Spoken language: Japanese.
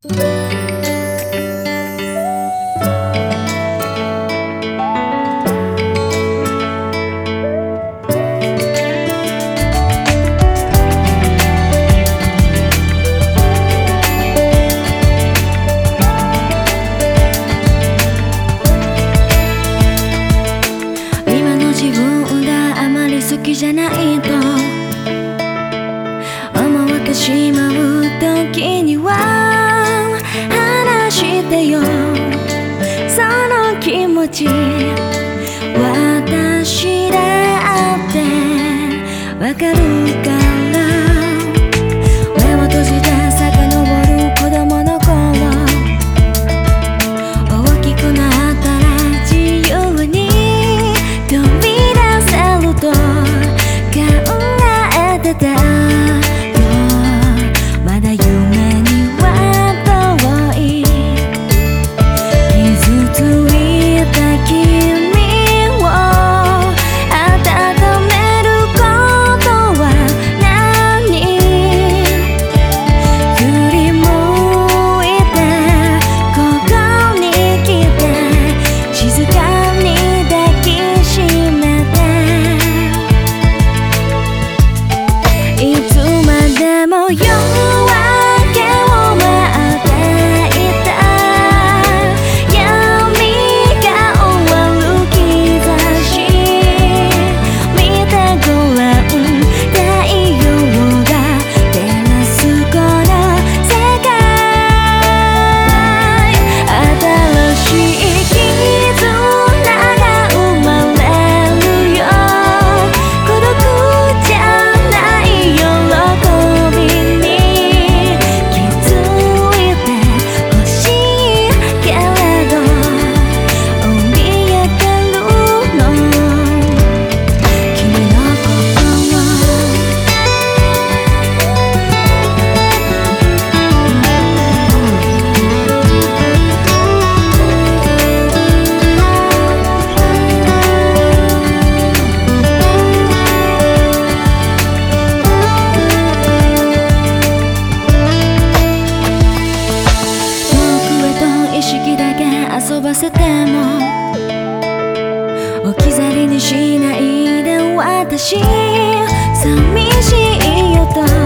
今の自分があまり好きじゃないと思ってしまう時には話してよ、その気持ち。私だってわかるから。目を閉じて遡る子供の頃、大きくなったら自由に飛び出せると考えてたよ。まだ夢には遠い。傷ついた君を温めることは何？振り向いてここに来て静かに抱きしめて、いつまでも夜明けを待っていた。闇が終わる兆し見てごらん。太陽が照らすこの世界、新しい絆が生まれるよ。孤独じゃない喜びに気づいてほしいけれど、怯えてるの君の心。遠くへと意識だけ遊ばせても置き去りにしないで。私寂しいよと